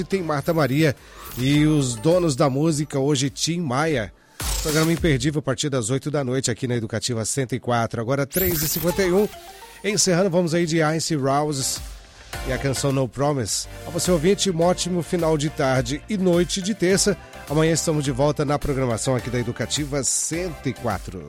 Tem Marta Maria e os donos da música hoje, Tim Maia. Programa imperdível a partir das 8 da noite aqui na Educativa 104. Agora 3h51. Encerrando, vamos aí de Ice Roses e a canção No Promise. A você ouvinte, um ótimo final de tarde e noite de terça. Amanhã estamos de volta na programação aqui da Educativa 104.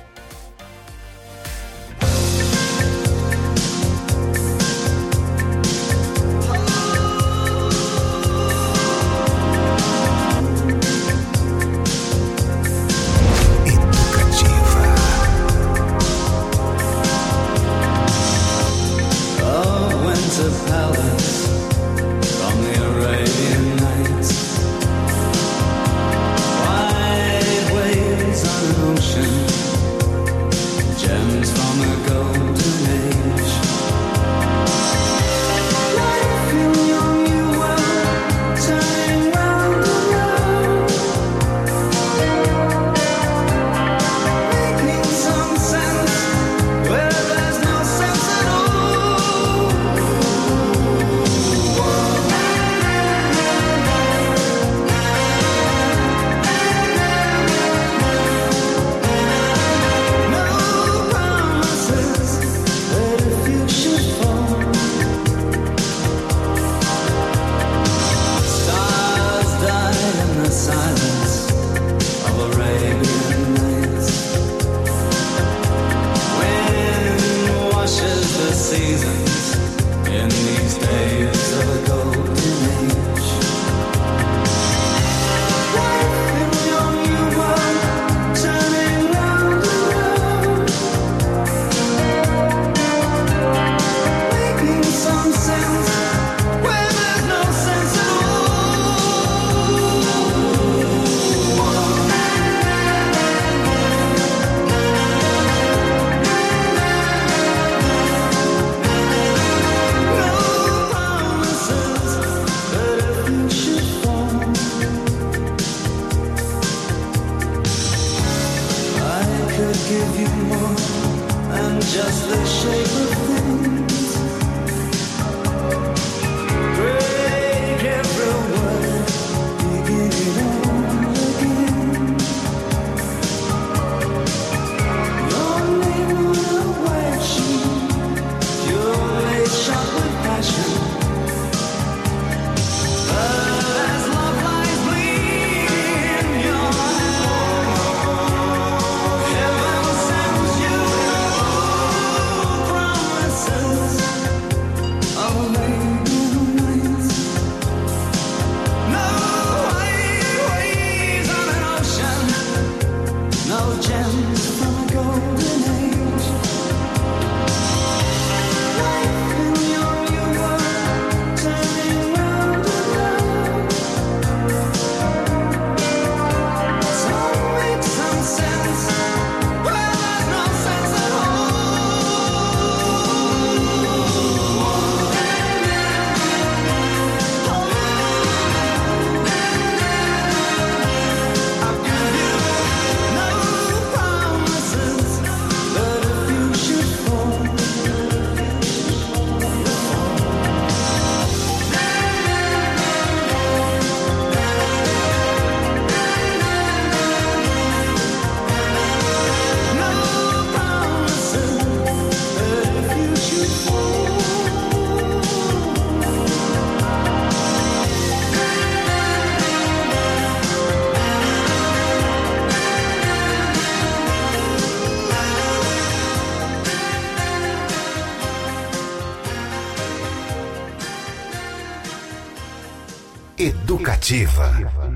Educativa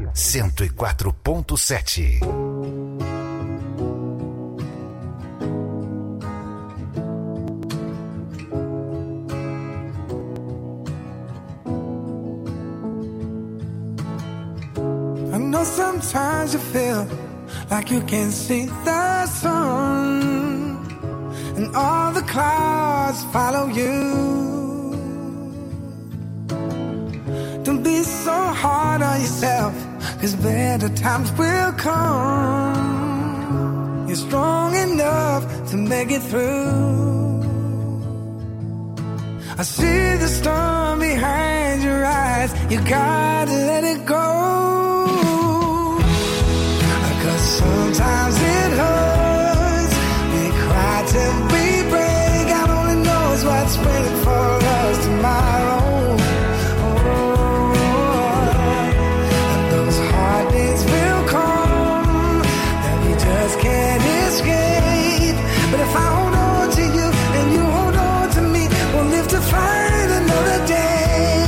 104.7. I know sometimes you feel like you can't see the sun, and all the clouds follow you. Don't be so hard on yourself, 'cause better times will come. You're strong enough to make it through. I see the storm behind your eyes. You gotta let it go. 'Cause sometimes it hurts. We cry till we break. God only knows what's waiting for us tomorrow. And those hard days will come that we just can't escape. But if I hold on to you and you hold on to me, we'll live to fight another day.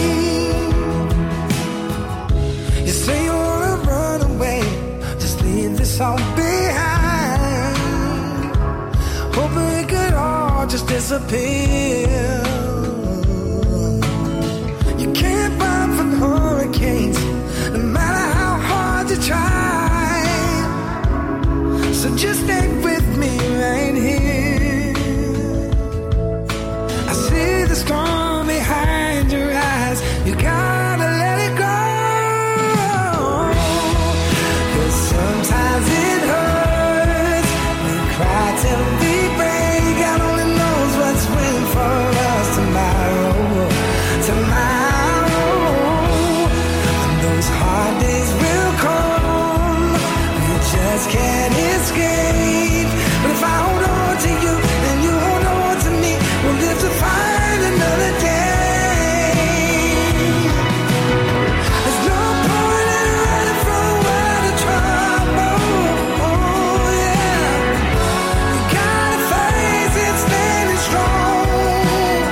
You say you wanna run away, just leave this all behind. Hoping it could all just disappear. You can't run from hurricanes, no matter how hard you try. So just stay with me right here. I see the storm behind your eyes. You gotta let it go. 'Cause sometimes it hurts. We cry till we break. God only knows what's waiting for us tomorrow. Tomorrow. And those hard days will come. We just can't escape. But if I hold on to you and you hold on to me, we'll live to find another day. There's no point in running from a world of trouble. Oh yeah, you gotta face it standing strong.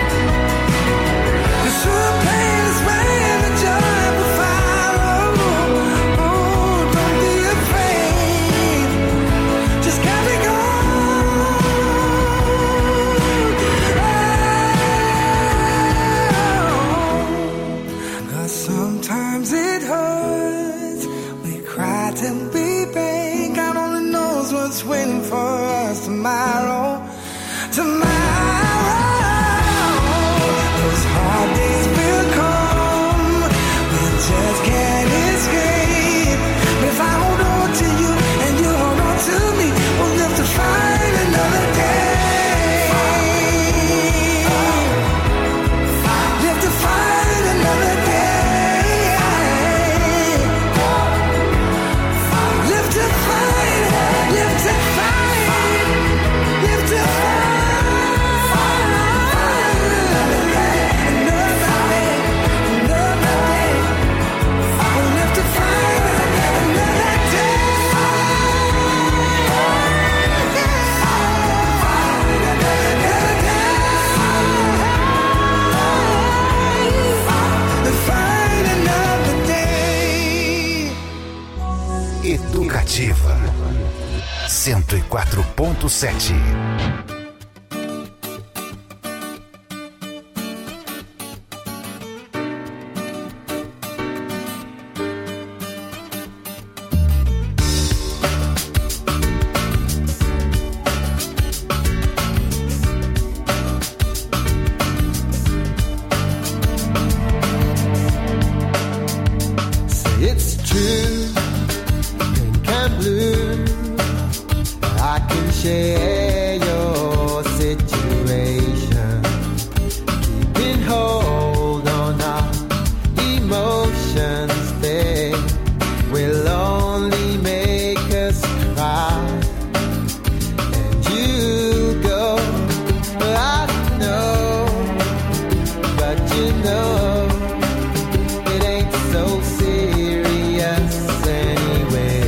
'Cause through the pain is when the joy will follow. Oh, don't be afraid. Just carry on. 'Cause sometimes it hurts. We cry till we break. God only knows what's waiting for us tomorrow. Tomorrow. Those hard days will come. We just can't escape. But if I hold on to you and you hold on to me, we'll live to fight another day. Live to fight another day. Live to fight. Live to fight. Live to fight another day. Another day. Another day. We'll live to fight another day. Fight another day. Educativa 104.7. It's true, pink and blue. I can share your situation. Keeping hold on our emotions, babe, will only make us cry. And you go, I know, but you know. It ain't so serious anyway.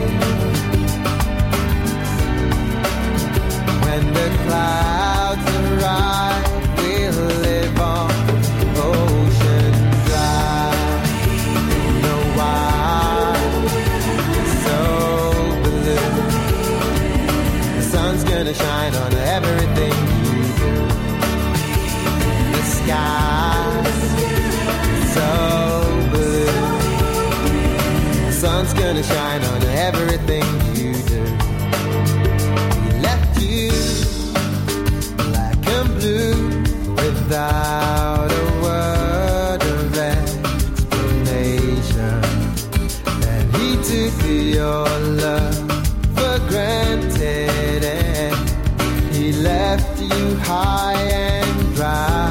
When the clouds arrive, we'll live on ocean drive. You know why it's so blue. The sun's gonna shine on everything you do. The sky's so blue. The sun's gonna shine on everything you do. We left you black and blue without a word of explanation. And he took your love for granted, and he left you high and dry.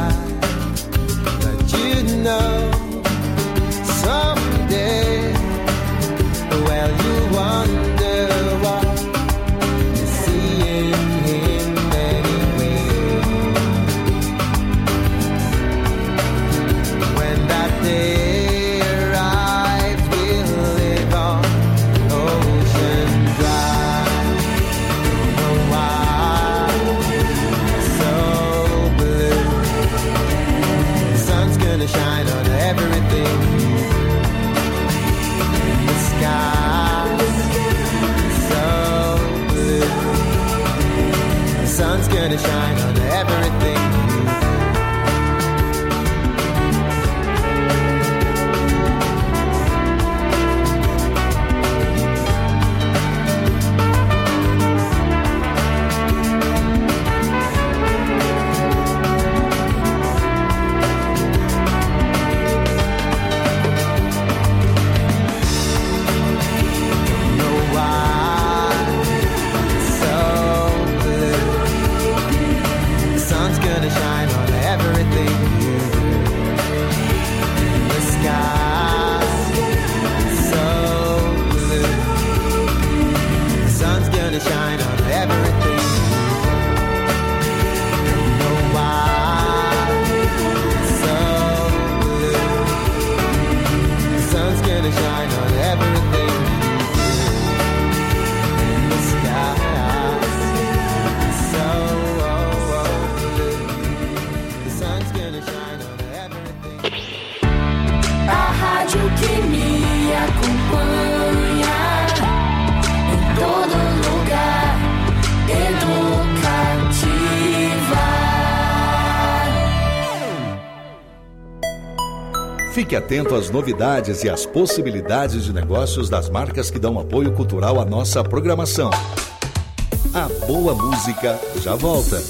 Fique atento às novidades e às possibilidades de negócios das marcas que dão apoio cultural à nossa programação. A boa música já volta.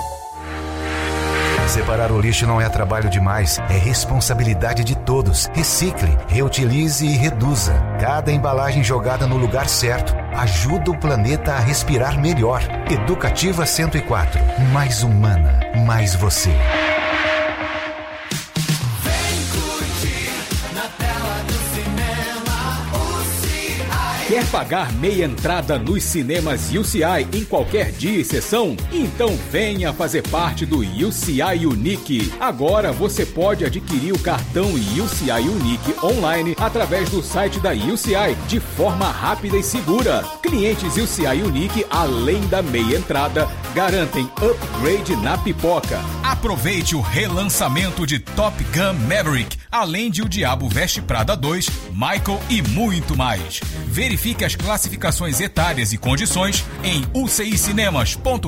Separar o lixo não é trabalho demais, é responsabilidade de todos. Recicle, reutilize e reduza. Cada embalagem jogada no lugar certo ajuda o planeta a respirar melhor. Educativa 104, mais humana, mais você. Quer pagar meia entrada nos cinemas UCI em qualquer dia e sessão? Então venha fazer parte do UCI Unique. Agora você pode adquirir o cartão UCI Unique online através do site da UCI de forma rápida e segura. Clientes UCI Unique, além da meia entrada, garantem upgrade na pipoca. Aproveite o relançamento de Top Gun Maverick, além de O Diabo Veste Prada 2, Michael e muito mais. Verifique as classificações etárias e condições em ucicinemas.com.br.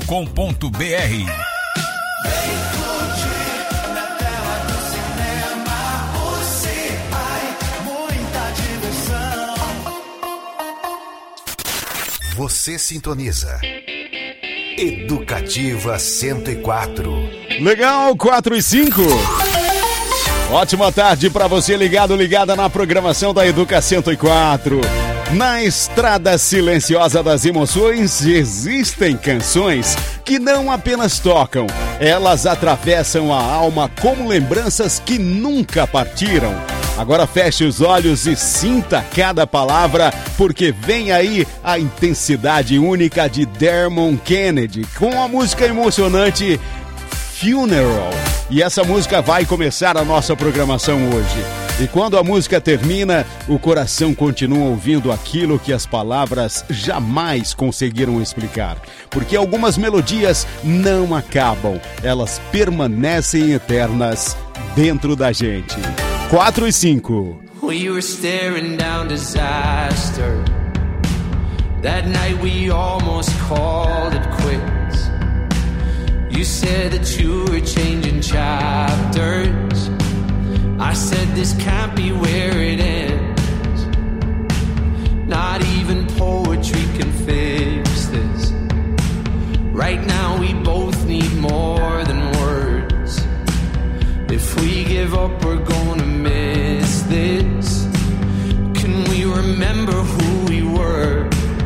Você sintoniza Educativa 104. Legal, 4 e 5. Ótima tarde para você ligada na programação da Educa 104. Na estrada silenciosa das emoções existem canções que não apenas tocam, elas atravessam a alma como lembranças que nunca partiram. Agora feche os olhos e sinta cada palavra, porque vem aí a intensidade única de Dermot Kennedy com a música emocionante Funeral. E essa música vai começar a nossa programação hoje. E quando a música termina, o coração continua ouvindo aquilo que as palavras jamais conseguiram explicar. Porque algumas melodias não acabam, elas permanecem eternas dentro da gente. 4 e 5. We were staring down disaster. That night we almost called it quits. You said that you were changing chapters. I said this can't be where it ends. Not even poetry can fix this. Right now we both need more than words. If we give up we're gonna miss this. Can we remember who we were?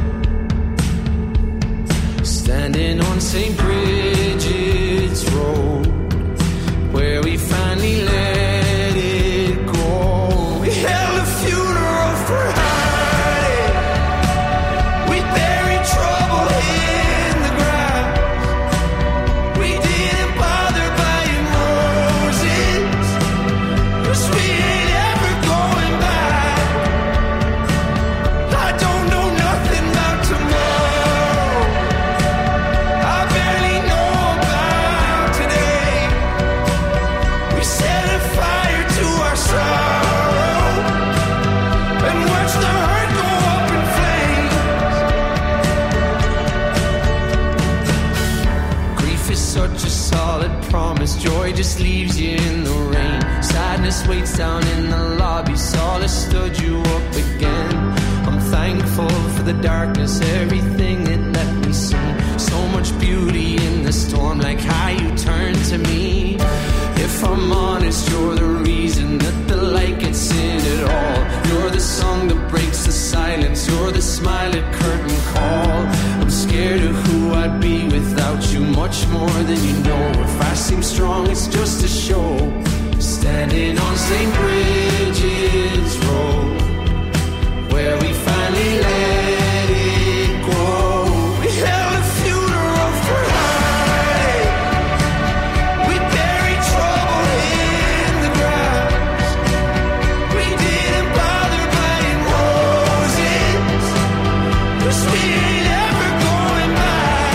Standing on St. Bridget's Road, where we finally let it go. We held a funeral for hiding. We buried trouble in the ground. We didn't bother buying roses, 'cause we ain't ever going back. I don't know nothing about tomorrow. I barely know about today. We set a fire to our sorrow and watch the hurt go up in flames. Grief is such a solid promise. Joy just leaves you in the rain. Sadness waits down in the lobby. Solace stood you up again. I'm thankful for the darkness, everything it let me see. So much beauty in the storm, like how you turned to me. If I'm honest, you're the reason that the light gets in it all. You're the song that breaks the silence. You're the smile at curtain call. I'm scared of who I'd be without you, much more than you know. If I seem strong, it's just a show. Standing on St. Bridget's Road, where we finally let it go. We held a funeral for hiding. We buried trouble in the ground. We didn't bother buying roses, 'cause we ain't ever going back.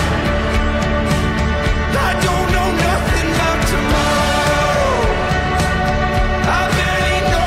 I don't know nothing about tomorrow. I barely know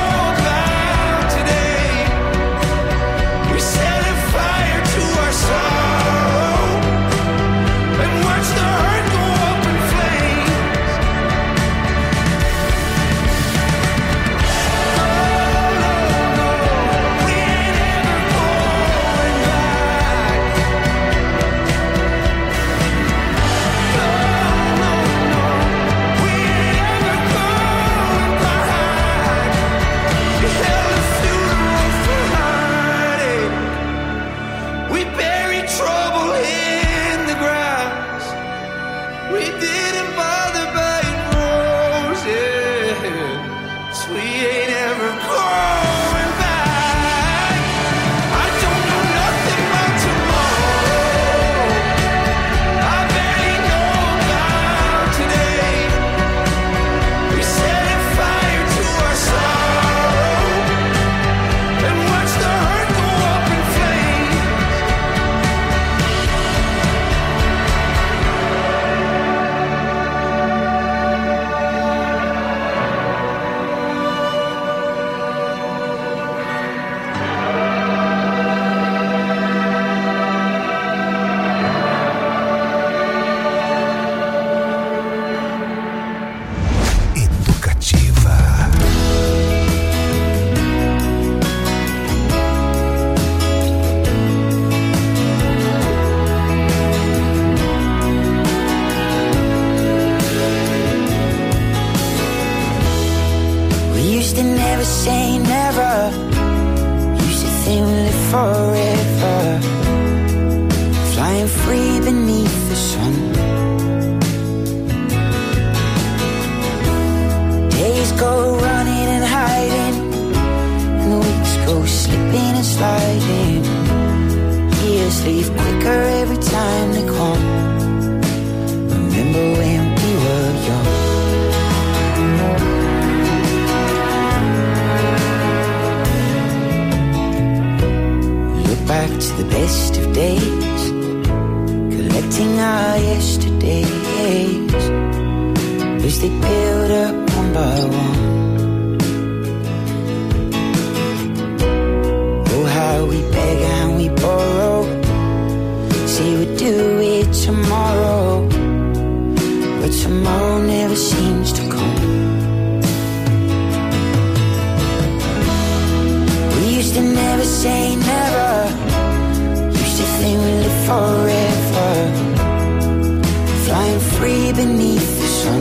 never. Used to think we'd live forever, flying free beneath the sun. Days go running and hiding, and the weeks go slipping and sliding. Years leave quicker every time they come. Remember when we were young. Look back to the best of days, collecting our yesterdays, as they build up one by one. Oh, how we beg and we borrow, say we'd do it tomorrow, but tomorrow never seems to come. We used to never say never, used to think we'd live forever, flying free beneath the sun.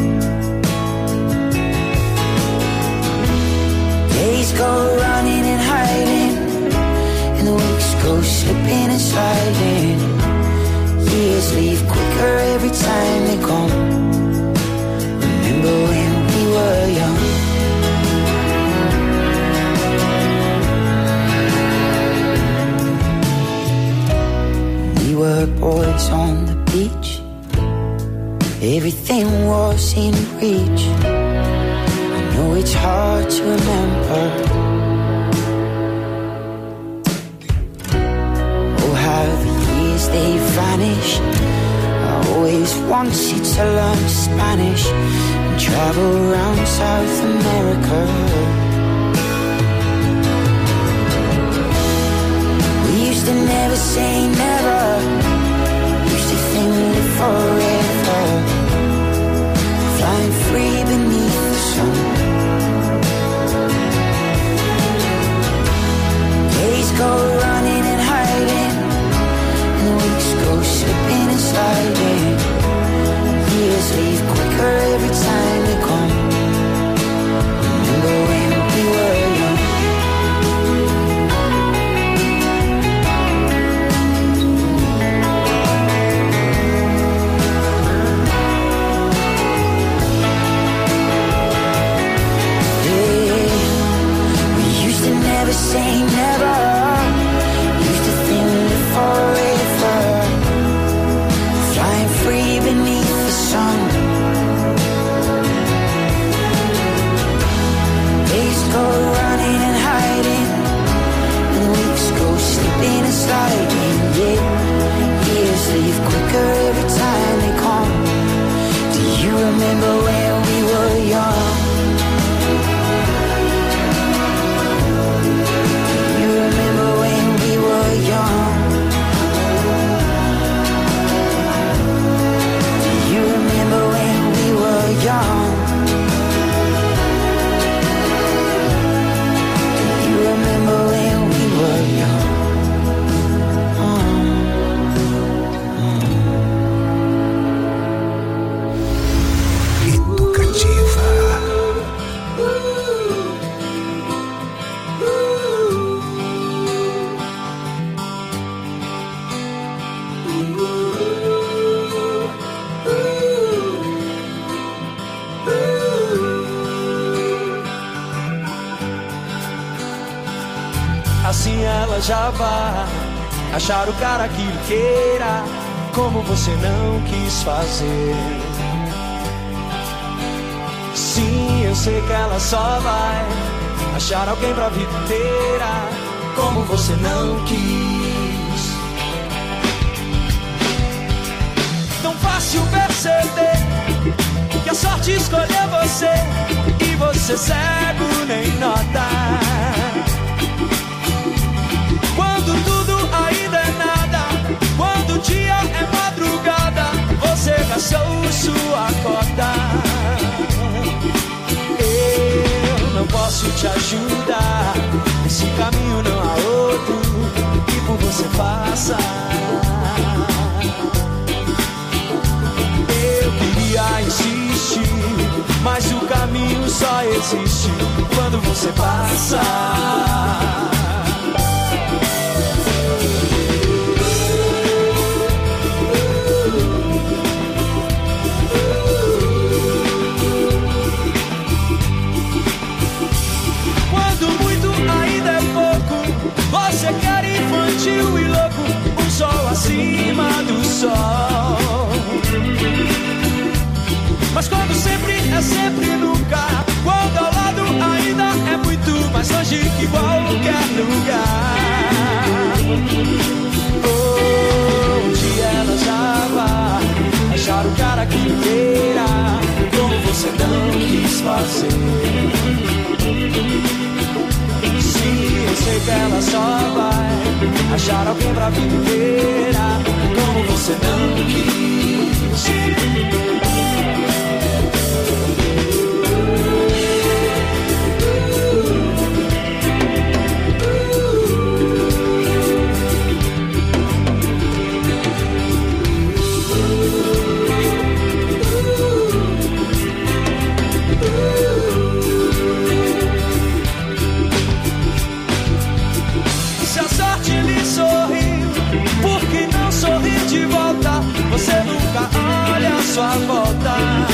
Days go running and hiding, and the weeks go slipping and sliding. Years leave quicker every time they come. Remember when we were young. We were boys on the beach, everything was in reach. I know it's hard to remember. Oh, how the years they vanish. I always wanted to learn Spanish and travel around South America. We used to never say never, used to think we'd live forever, flying free beneath the sun. Days go running and hiding, and the weeks go slipping and sliding. Years leave quicker every time they come. Remember when we were young. Never say never, used to think we'd live forever, flying free beneath the sun. Days go running and hiding, and weeks go slipping and sliding. Yeah, years leave quicker every time they come. Do you remember when we were young? Young. Do you remember when we were young? Do you remember when we were young? Educativa. Assim ela já vai achar o cara que lhe queira, como você não quis fazer. Sim, eu sei que ela só vai achar alguém pra vida inteira, como você não quis. Tão fácil perceber que a sorte escolheu você, e você cego nem nota. Quando tudo ainda é nada, quando o dia é madrugada, você gastou sua cota. Eu não posso te ajudar, esse caminho não há outro que por você faça. Eu queria insistir, mas o caminho só existe quando você passa. sol. Mas quando sempre é sempre nunca. Quando ao lado ainda é muito mais longe que qualquer lugar. Onde ela já vai achar o cara que queira, como você não quis fazer. Sim, eu sei que ela só vai achar alguém pra vida inteira, como você não quis. Você nunca olha a sua volta.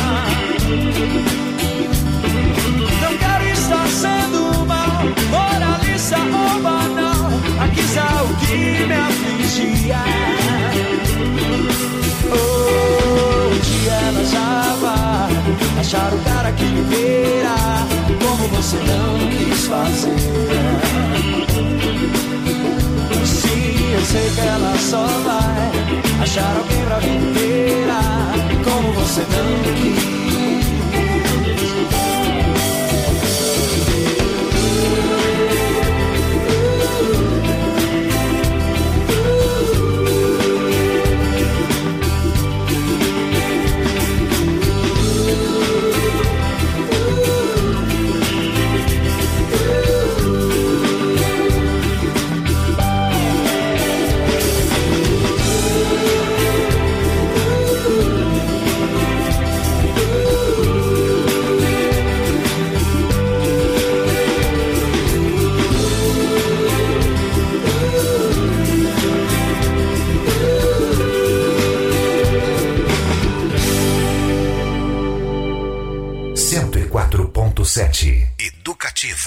Não quero estar sendo mal, moralista ou banal. Aqui está o que me afligia. Onde ela já vai achar o cara que me queira, como você não quis fazer. Sim, eu sei que ela só vai achar alguém pra vida inteira, como você não quis. Educativa.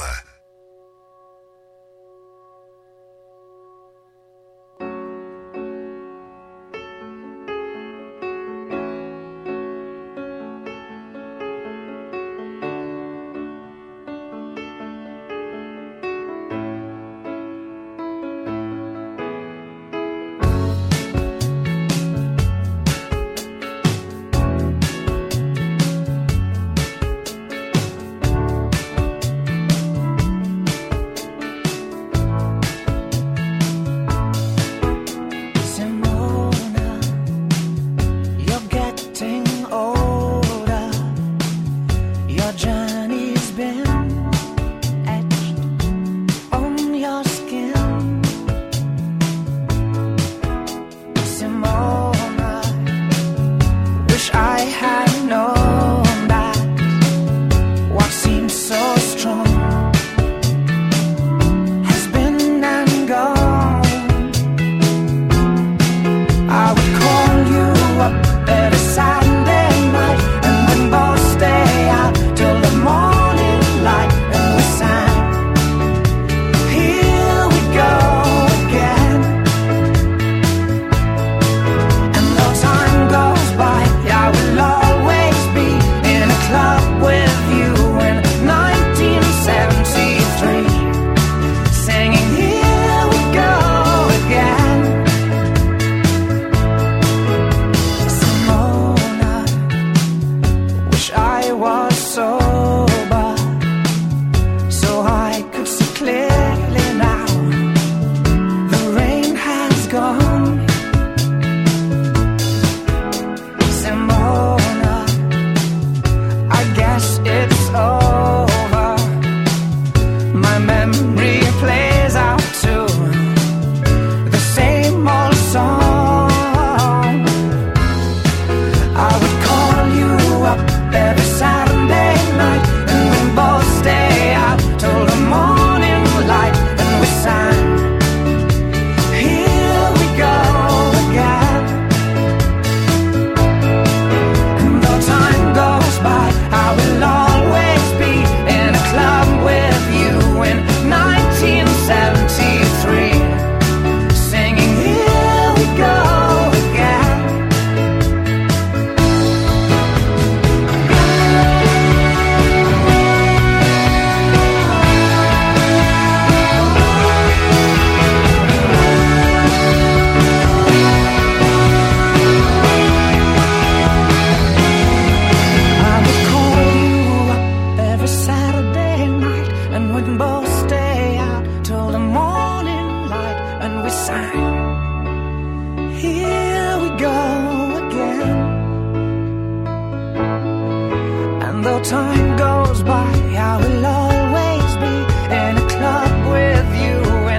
time goes by, I will always be in a club with you in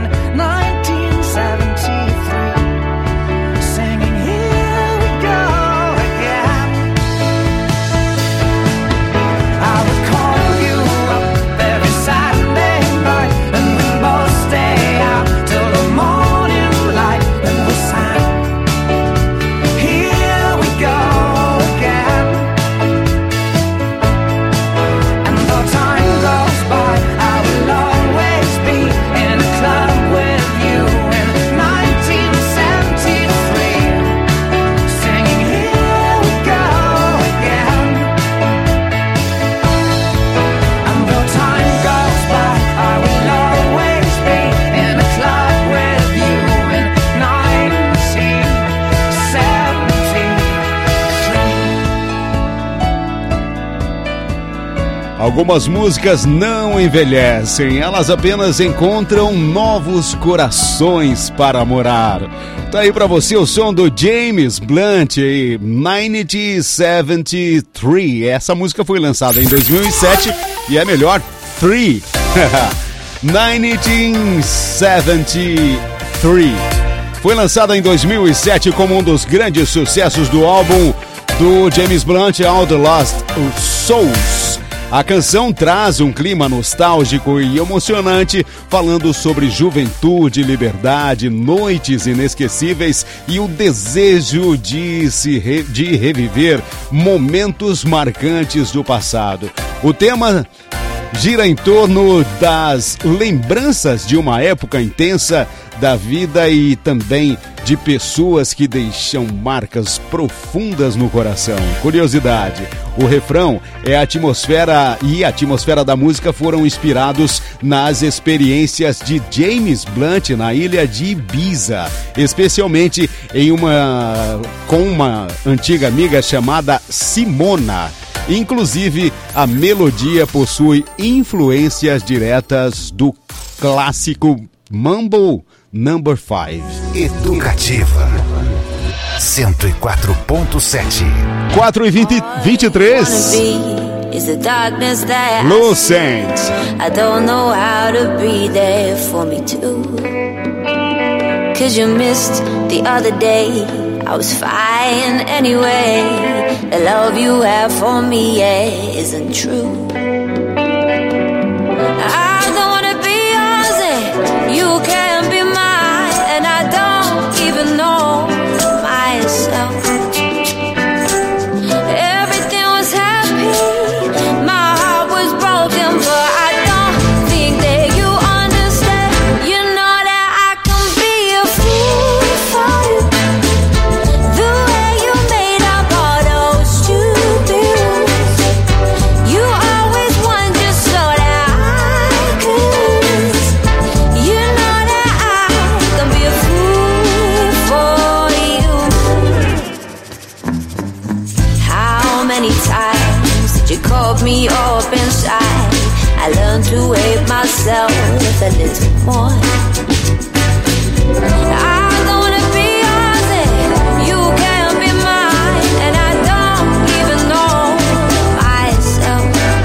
1973, singing here we go again. I would call you up every Saturday night, and we'd both stay out till the morning light, and we sang here we go again. And though time goes by, I will always be in a club with you in 1973, singing here we go again. And though time goes by, I will always be in a club with you in 1973. Algumas músicas não envelhecem, elas apenas encontram novos corações para morar. Tá aí pra você o som do James Blunt, 1973. Essa música foi lançada em 2007 e é melhor, 3. 1973. Foi lançada em 2007 como um dos grandes sucessos do álbum do James Blunt, All the Lost Souls. A canção traz um clima nostálgico e emocionante, falando sobre juventude, liberdade, noites inesquecíveis e o desejo de reviver momentos marcantes do passado. O tema gira em torno das lembranças de uma época intensa da vida e também de pessoas que deixam marcas profundas no coração. Curiosidade, o refrão e a atmosfera da música foram inspirados nas experiências de James Blunt na ilha de Ibiza, especialmente com uma antiga amiga chamada Simona. Inclusive, a melodia possui influências diretas do clássico Mambo No. 5. Educativa 104.7. 4h23. Lucent. I don't know how to be there for me too. 'Cause you missed the other day. I was fine anyway. The love you have for me, yeah, isn't true. I don't wanna be yours, you can't be mine, and I don't even know myself. Everything was happy, my heart was broken, but I don't think that you understand. You know that I can be a fool for you. The way you made up all those stupid rules. You always won just so that I could. You know that I can be a fool for you. How many times did you call me up inside? I learned to hate myself a little more. I don't wanna be yours, you can't be mine, and I don't even know myself.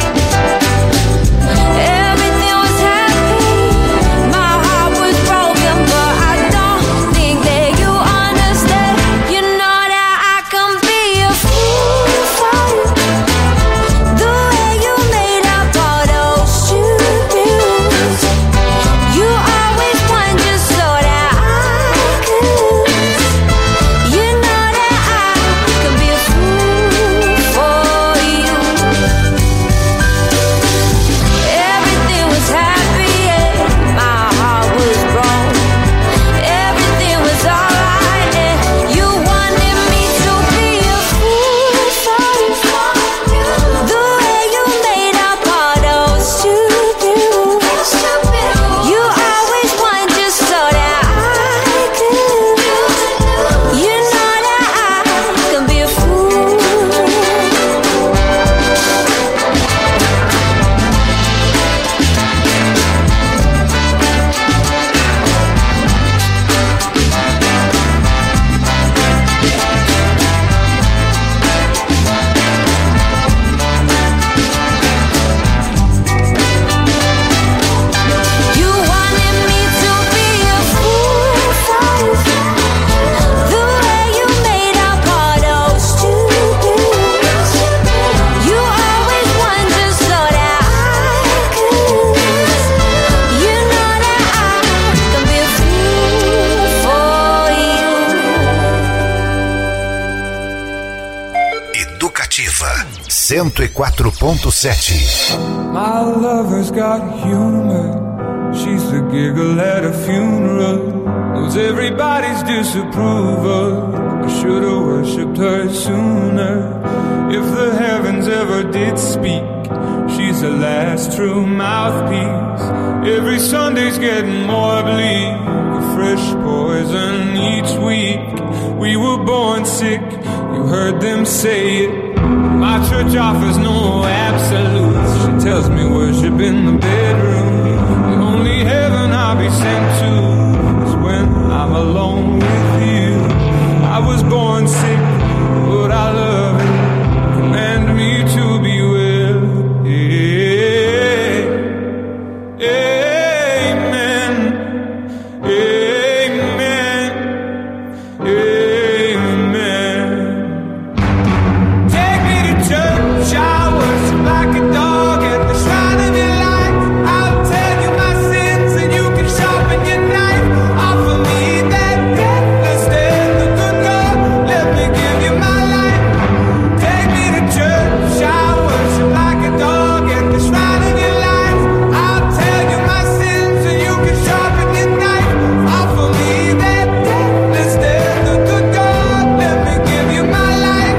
Everything was happy, my heart was broken, but I don't think that you understand. You know that I can be a fool for you. The way you made up all those stupid rules. You always 104.7. My lover's got humor. She's the giggle at a funeral. Knows everybody's disapproval. I should've worshipped her sooner. If the heavens ever did speak, she's the last true mouthpiece. Every Sunday's getting more bleak, a fresh poison each week. We were born sick, you heard them say it. My church offers no absolutes. She tells me worship in the bedroom. The only heaven I'll be sent to is when I'm alone with you. I was born sick, but I love it. Command me to be well. Amen. Amen. Amen. Take me to church. I worship like a dog at the shrine of your life. I'll tell you my sins and you can sharpen your knife. Offer me that deathless death, the good God. Let me give you my life. Take me to church. I worship like a dog at the shrine of your life. I'll tell you my sins and you can sharpen your knife. Offer me that deathless death, the good God. Let me give you my life.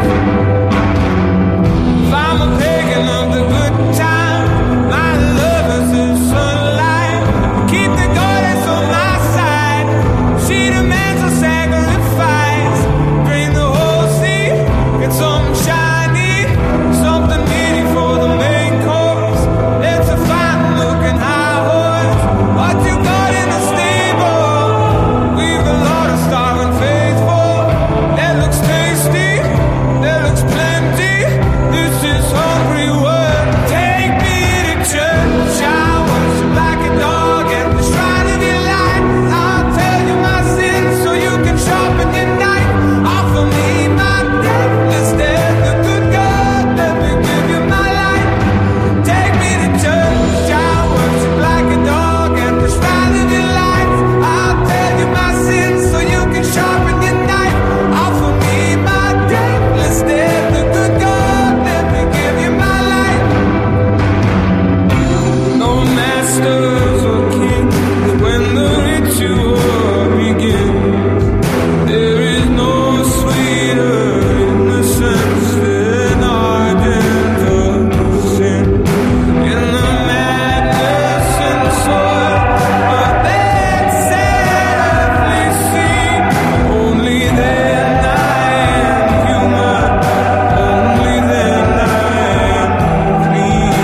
If I'm a pagan of the good time, my lover's the sunlight. Keep the goddess on my side. She demands a sacrifice. Drain the whole sea. Get something shiny, something meaty for the main course. Let's a fine looking high horse. What you got in the stable? We've a lot of starving faithful. That looks tasty, that looks plenty. This is hungry work. Take me to church. I worship like a dog at the shrine of your life. I'll tell you my sins so you can sharpen your knife. Offer me my deathless death, the good God. Let me give you my life. Take me to church. I worship like a dog at the shrine of your life. I'll tell you my sins so you can sharpen your knife. Offer me my deathless death, the good God. Let me give you my life. No masters or kings when the ritual begins. There is no sweeter innocence than ardent of sin. In the madness and soil of that sadly seen, only then I am human. Only then I am clean.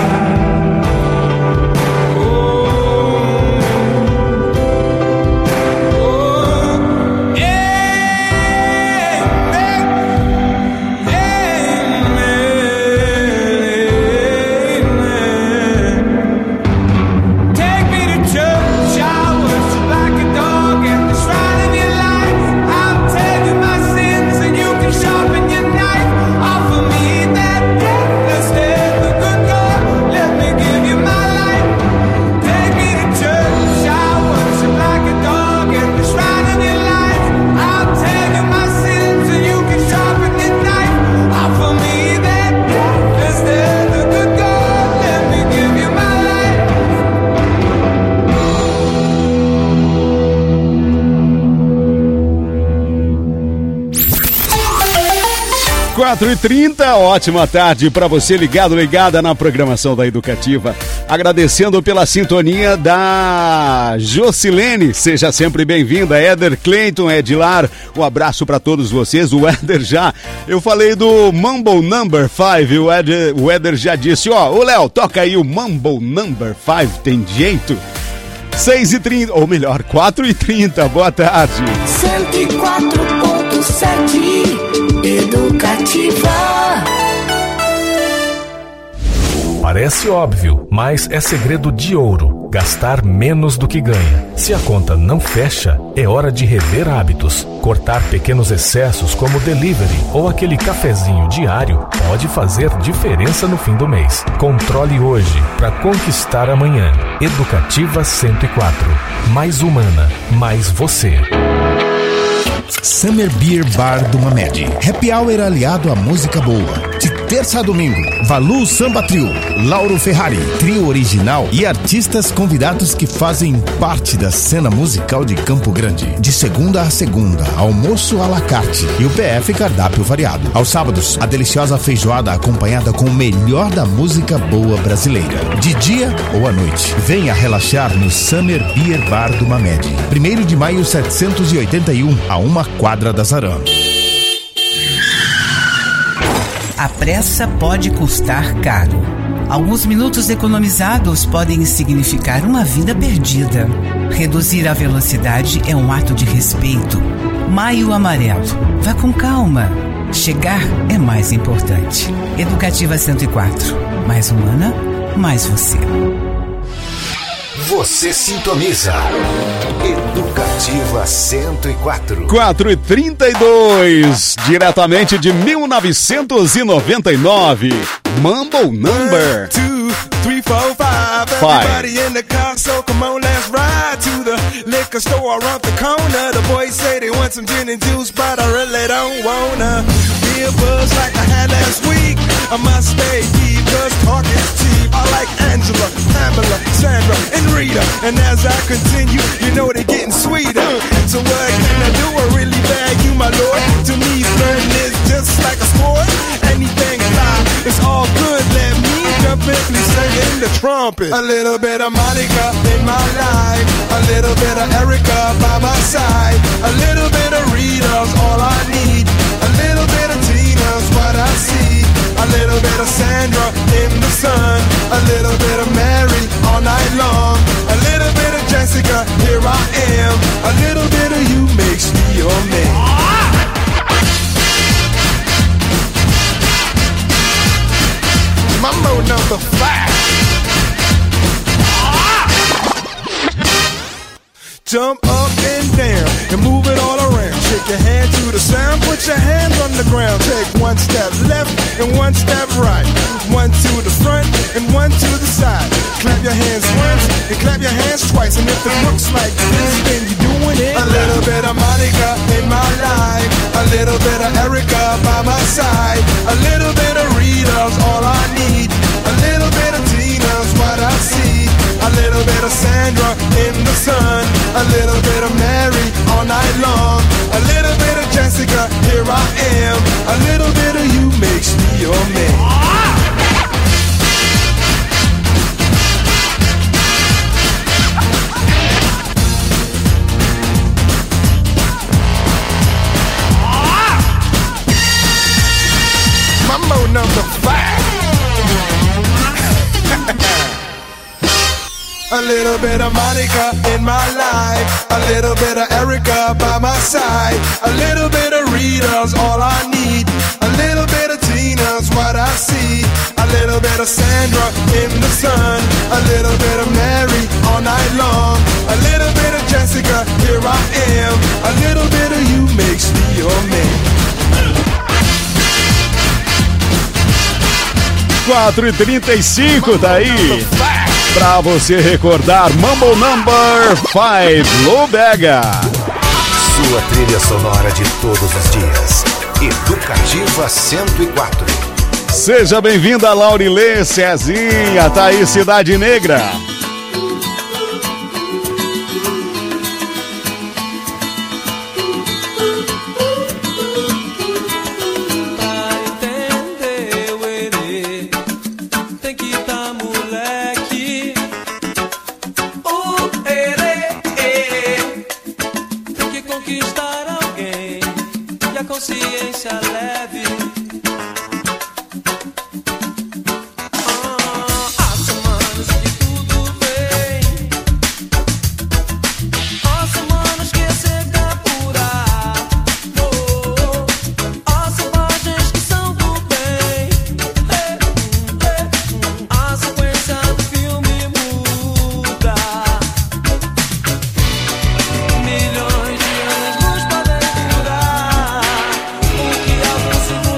Take me to church. I worship like a dog at the shrine of your life. I'll tell you my sins and you can sharpen your knife. Offer me that deathless death, the good God. Let me give you my life. Take me to church. I worship like a dog at the shrine of your life. I'll tell you my sins and you can sharpen your knife. Offer me that deathless death, the good God. Let me give you my life. 4h30, ótima tarde para você ligada na programação da Educativa. Agradecendo pela sintonia da Jocilene, seja sempre bem-vinda. Éder, Cleiton, Edilar, um abraço para todos vocês. O Éder eu falei do Mumble Number 5, o Éder já disse, ô Léo, toca aí o Mumble Number 5, tem jeito? 6h30, ou melhor, 4h30, boa tarde. 104.7 Educativa. Parece óbvio, mas é segredo de ouro. Gastar menos do que ganha. Se a conta não fecha, é hora de rever hábitos. Cortar pequenos excessos como delivery ou aquele cafezinho diário pode fazer diferença no fim do mês. Controle hoje para conquistar amanhã. Educativa 104. Mais humana, mais você. Summer Beer Bar do Mamed. Happy Hour aliado à música boa. De terça a domingo. Valu Samba Trio, Lauro Ferrari, trio original e artistas convidados que fazem parte da cena musical de Campo Grande. De segunda a segunda, almoço à la carte e o PF cardápio variado. Aos sábados, a deliciosa feijoada acompanhada com o melhor da música boa brasileira. De dia ou à noite, venha relaxar no Summer Beer Bar do Mamed. 1º de maio 781, a uma quadra da Zarã. A pressa pode custar caro. Alguns minutos economizados podem significar uma vida perdida. Reduzir a velocidade é um ato de respeito. Maio Amarelo. Vá com calma. Chegar é mais importante. Educativa 104. Mais humana, mais você. Você sintoniza. Educativa 104. 4h32, diretamente de 1999. Mumble Number. 1, 2, 3, 4, 5. Everybody in the car, so come on, let's ride to the liquor store around the corner. The boys say they want some gin and juice, but I really don't wanna be a buzz like I had last week. I must stay deep, cause talk is cheap. I like Angela, Pamela, Sandra, and Rita. And as I continue, you know they're getting sweeter. So what can I do? I really bag you, my lord. To me, flirting is just like a sport. Anything fly, it's all good. Let me jump in, please sing the trumpet. A little bit of Monica in my life. A little bit of Erica by my side. A little bit of Rita's all I need. A little bit of Tina's what I see. A little bit of Sandra in the sun. A little bit of Mary all night long. A little bit of Jessica, here I am. A little bit of you makes me your man. Mambo number 5. Jump up and down and move it all around. Shake your hand to the sound, put your hands on the ground. Take one step left and one step right. One to the front and one to the side. Clap your hands once and clap your hands twice. And if it looks like this, then you're doing it. A little bit of Monica in my life. A little bit of Erica by my side. A little bit of Rita's all I need. A little bit of Tina's what I see. A little bit of Sandra in the sun. A little bit of Mary all night long. A little bit of Jessica, here I am. A little bit of you makes me your man. Mambo number 5. A little bit of Monica in my life. A little bit of Erica by my side. A little bit of Rita's all I need. A little bit of Tina's what I see. A little bit of Sandra in the sun. A little bit of Mary all night long. A little bit of Jessica, here I am. A little bit of you makes me your man. 4h35, tá aí. Pra você recordar, Mumble Number 5, Lobega. Sua trilha sonora de todos os dias. Educativa 104. Seja bem-vinda, Laurilê, Cezinha, tá aí, Cidade Negra. Consciência leve. Há semanas que tudo vem. Há semanas que se depura. Há selvagens que são do bem. A sequência do filme muda. Milhões de anos nos podem durar. O que a velocidade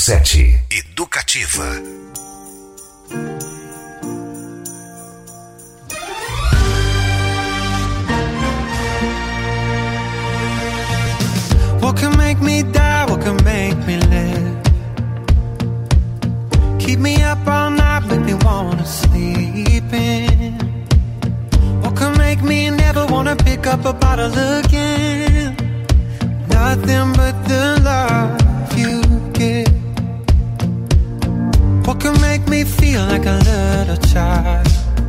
104.7 Educativa. What can make me die? What can make me live? Keep me up all night, make me wanna sleep in. What can make me never wanna pick up a bottle again? Nothing but the love you give. What can make me feel like a little child?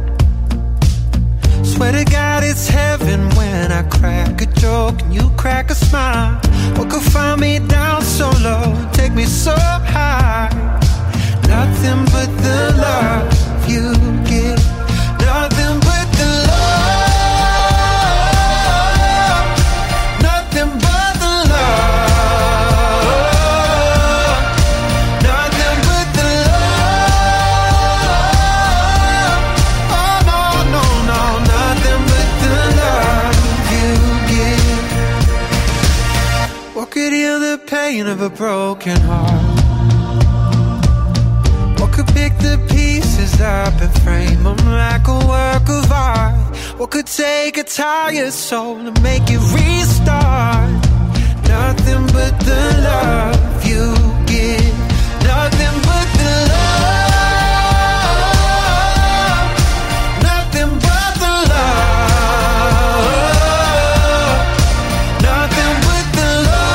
Swear to God it's heaven when I crack a joke and you crack a smile. What could find me down so low, take me so high? Nothing but the love you give. Nothing but the love. Nothing but the love. Nothing but the love. Oh no, no, no, nothing but the love you give. What could heal the pain of a broken heart? What could pick the pieces up and frame them like a work of art? What could take a tired soul and make it restart? Nothing but the love you give. Nothing but the love. Nothing but the love. Nothing but the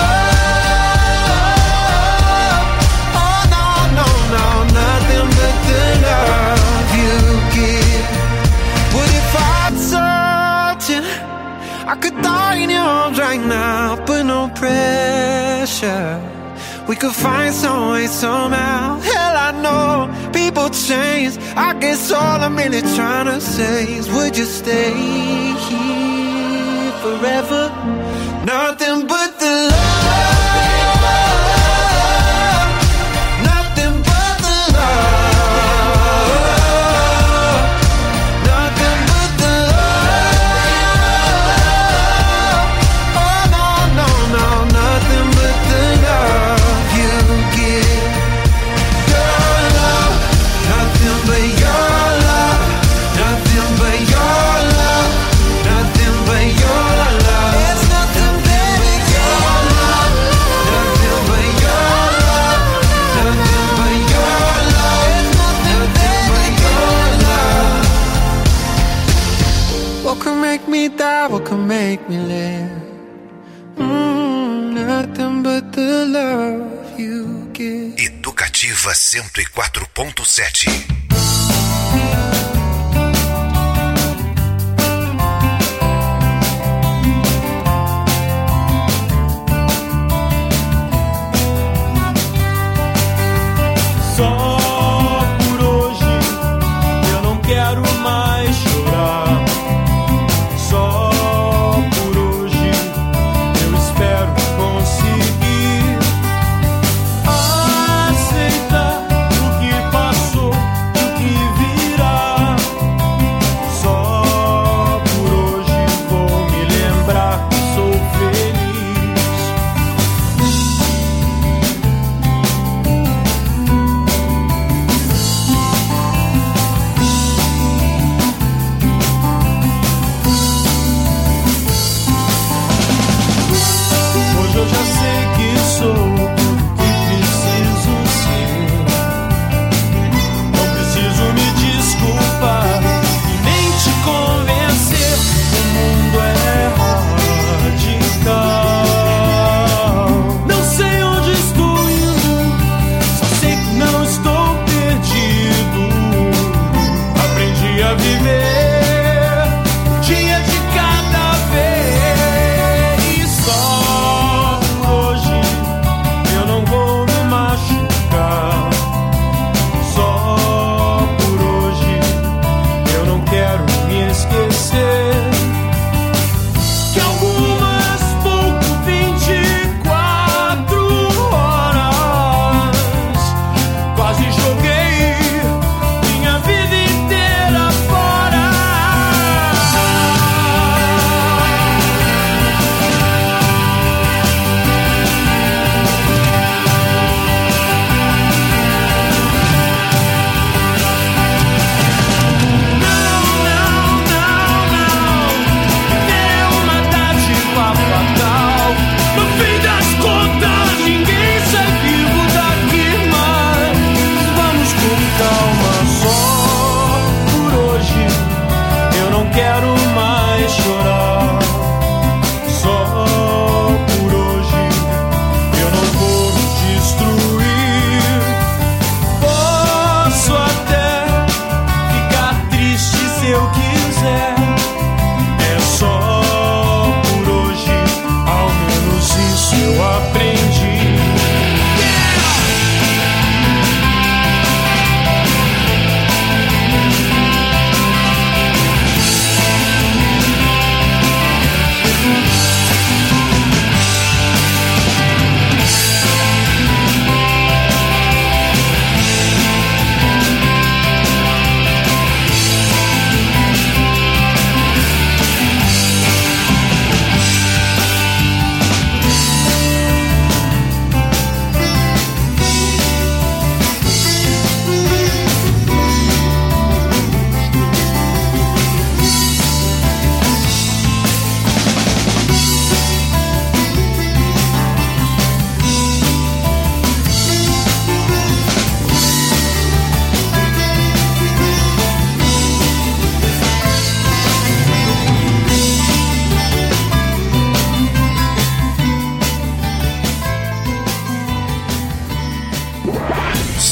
love. Oh no, no, no, nothing but the love you give. What if I told you I could die in your arms right now, but no pressure? We could find some way somehow. Hell, I know people change. I guess all I'm really trying to say is, would you stay here forever? Nothing but the love. Nothing but the love. Nothing but the love. Oh no, no, no, nothing but the love you give. Your love, nothing but your love. Nothing but your love. Nothing but your love. It's nothing baby, your love. Nothing but your love. Nothing but your love. It's nothing but your love. What can make me die? What can make me live? Nothing but the love you give. Educativa 104.7. Só por hoje eu não quero mais chorar. Só por hoje eu espero conseguir aceitar o que passou.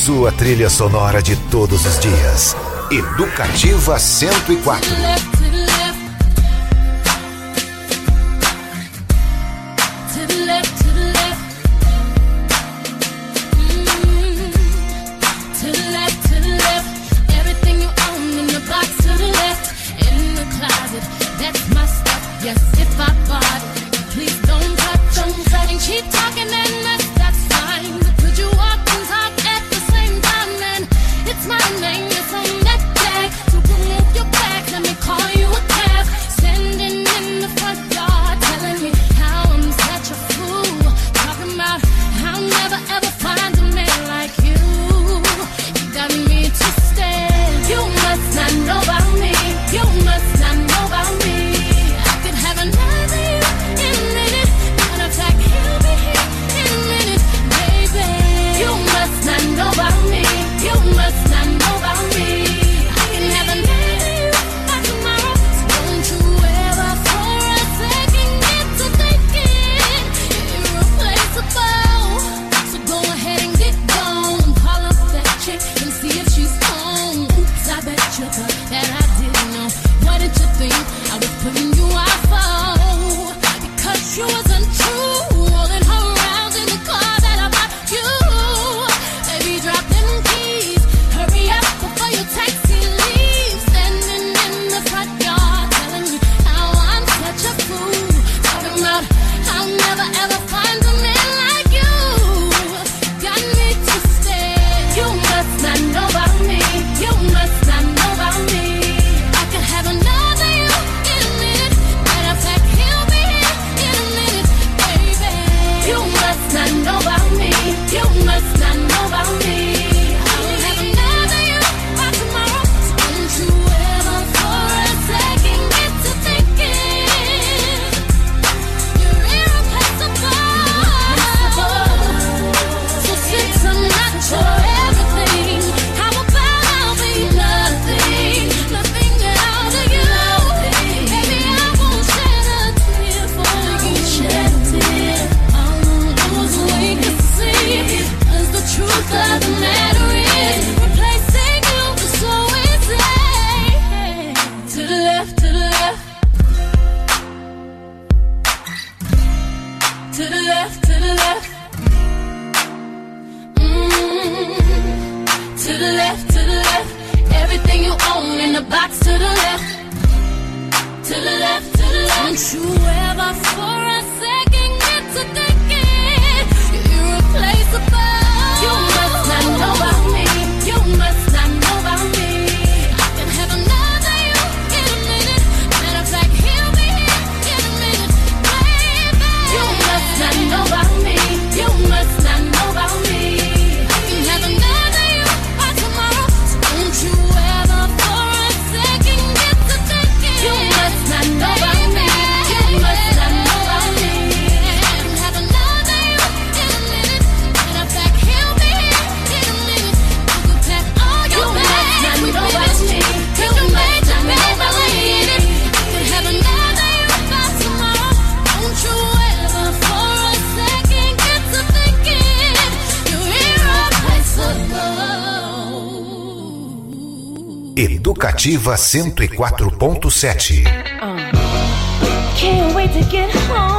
sua trilha sonora de todos os dias. Educativa 104. Yes, if I bought it, please don't touch them. And keep talking and mess, that's fine. But could you walk and talk at the same time? Then it's my name, it's on that tag. So remove your back, let me call you a cab. Standing in the front yard, telling me how I'm such a fool. Talking about how I'll never ever find a man like you. You got me twisted. You must not know about me. You must not know about me. Educativa 104.7. Can't wait to get home.